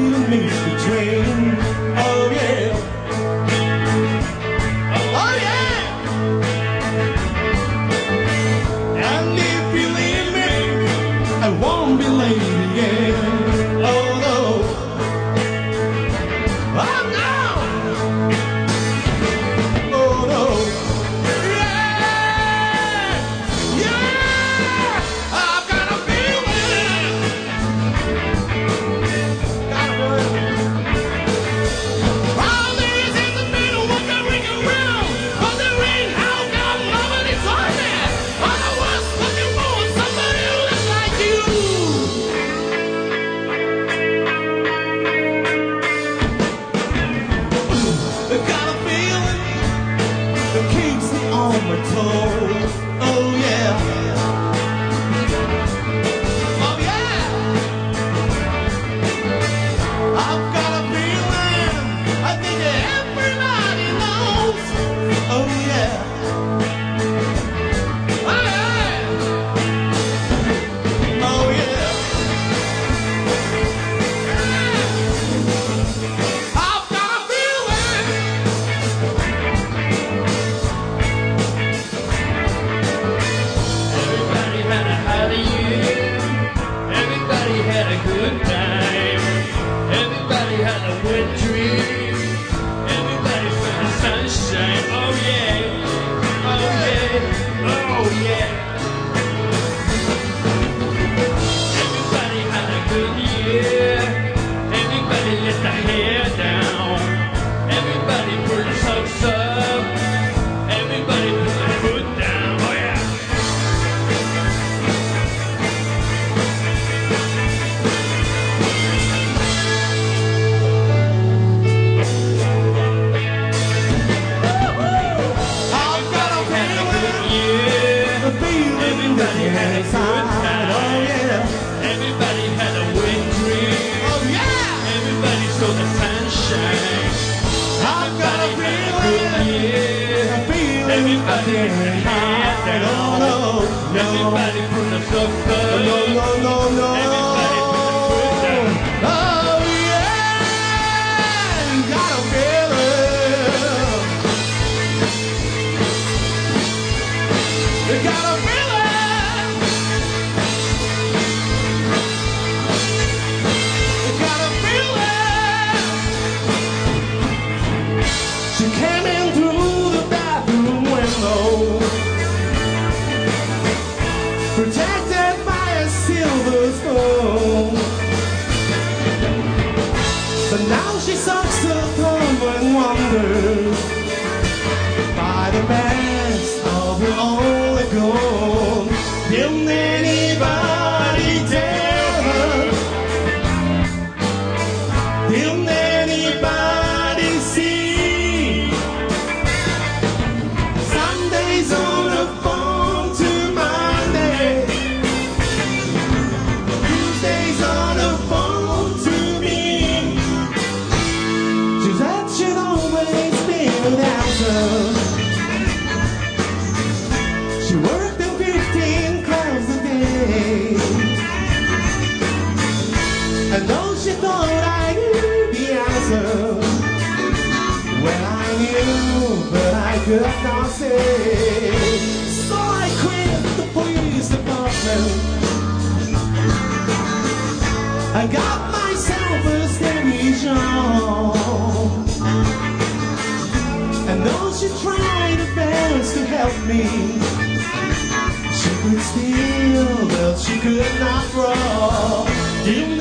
couldn't miss the train. Oh yeah. Oh yeah. And if you leave me, I won't be late again. Oh no. Oh no. Oh no. Yeah. Yeah. I've got a feeling. All these in the middle with the ring around, but the ring how come nobody told me? I was looking for somebody who looks like you. I got a feeling that keeps me on my toes. Oh yeah. Oh yeah. I've got a feeling, I think that everybody knows. Oh yeah. Oh yeah. Oh yeah. I've got a feeling. Everybody had a holiday year. Everybody had a good time. Everybody had a wet dream. Everybody felt the sunshine. Oh yeah. Oh yeah. Oh yeah. Everybody had a good year. Everybody let the hair down. Everybody put the socks up. Everybody put the foot down. Oh yeah. I've got a Had a good feeling. year. The feeling Everybody had a good inside. time. Oh yeah. Everybody had a wet dream. Oh yeah. Everybody saw the sunshine. I've got a Everybody had a good feeling. year. A feeling. Everybody let their hair down. Oh no. No. Everybody put the socks up. No, no, no, no. Everybody put the foot down. Oh yeah. Got a feeling. Got a feeling. Got a feeling. She came in through the bathroom window, protected by a silver spoon. But now she sucks her thumb and wonders by the best of her only goal. Didn't anybody tell her? Didn't anybody see? Sundays on the phone to Monday, Tuesdays on the phone to me. She said she'd always been an answer. She worked in 15 clubs a day. And though she thought I knew the answer, well, I knew, but I could not say. So I quit the police department. I got myself a steady job. And though she tried her best to help me, she could steal, but she could not rob. Didn't